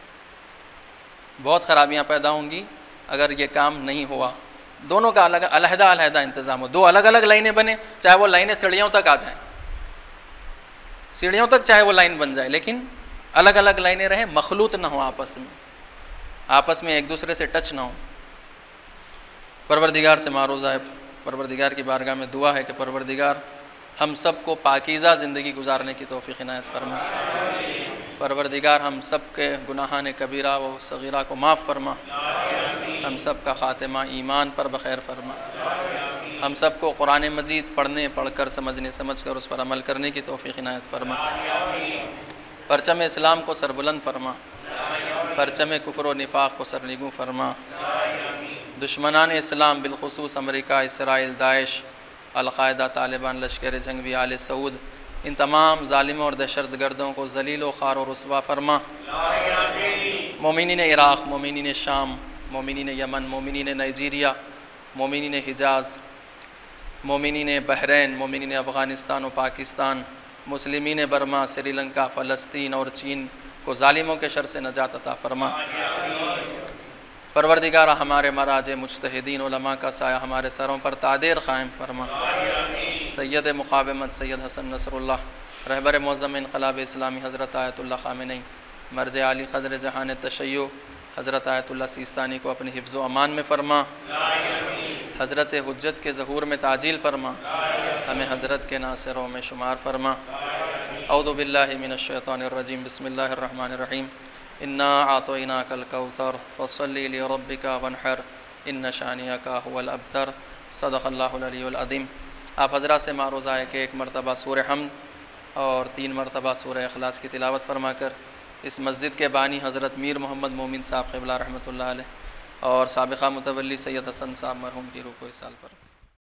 बहुत ख़राबियाँ पैदा होंगी अगर ये काम नहीं हुआ। दोनों का अलग अलहदा अलहदा इंतज़ाम हो, दो अलग अलग लाइनें बने, चाहे वो लाइनें सीढ़ियों तक आ जाएँ, सीढ़ियों तक चाहे वो लाइन बन जाए, लेकिन अलग अलग लाइनें रहें, मखलूत ना हो आपस में, आपस में एक दूसरे से टच ना हो। परवरदिगार से मारूज़ा है, परवरदिगार की बारगाह में दुआ है कि परवरदिगार हम सब को पाकीज़ा ज़िंदगी गुजारने की तौफ़ीक़ इनायत फरमा। परवरदिगार हम सब के गुनाहान कबीरा व सग़ीरा को माफ़ फरमा। हम सब का ख़ातिमा ईमान पर बख़ैर फरमा। हम सब को कुरान मजीद पढ़ने, पढ़कर, समझने, समझकर उस पर अमल करने की तौफ़ीक़ इनायत फरमा। परचम इस्लाम को सरबुलंद फरमा, परचम कुफ्र व निफाक़ को सरनिगू फरमा। दुश्मनान इस्लाम बिलखुसूस America, Israel, Daesh, Al Qaeda, Taliban, लश्कर जंग भी, आल सऊद, इन तमाम ज़ालिमों और दहशत गर्दों को ज़लील व ख़ार और रुस्वा फरमा। मोमिनीन इराक़, मोमिनीन शाम, मोमिनीन यमन, मोमिनीन नाइजीरिया, मोमिनीन हिजाज़, मोमिनीन बहरैन, मोमिनीन अफ़ग़ानिस्तान व पाकिस्तान, मुस्लिमीन बर्मा, श्रीलंका, फ़लस्तीन और चीन को ज़ालिमों के शर से नजात अता फरमा। परवरदिगार हमारे मराज मुज्तहिदीन उलमा का साया हमारे सरों पर तादेर क़ायम फरमा। सैयद मुक़ावमत सैयद हसन नसरुल्लाह, रहबर मुअज़्ज़म इनक़लाब इस्लामी हज़रत आयतुल्लाह ख़ामेनी, मर्ज़ आली क़द्र जहान तशय्युअ हज़रत आयतुल्लाह सिस्तानी को अपनी हिफ्ज़ व अमान में फ़रमा। हज़रत हुज्जत के ज़हूर में ताजील फ़रमा, हमें हज़रत के नासिरों में शुमार फ़रमा। औज़ु बिल्लाहि मिनश शैतानिर रजीम, बिस्मिल्लाहिर रहमानिर रहीम। इन्ना आतोइनाकल कौसर फसल्लि लिरब्बिका वन्हर इन्न शानियका हुवल अब्तर। सदक़ल्लाहुल अलीयुल अज़ीम। आप हज़रात से मारूज़ा है कि एक मरतबा सूरह हमद और तीन मरतबा सूरह इखलास की तिलावत फरमाकर इस मस्जिद के बानी हज़रत मीर मोहम्मद मोमिन साहब क़िबला रहमतुल्लाह अलैह और साबिक़ा मुतवल्ली सैयद हसन साहब मरहूम की रूह को इस साल पर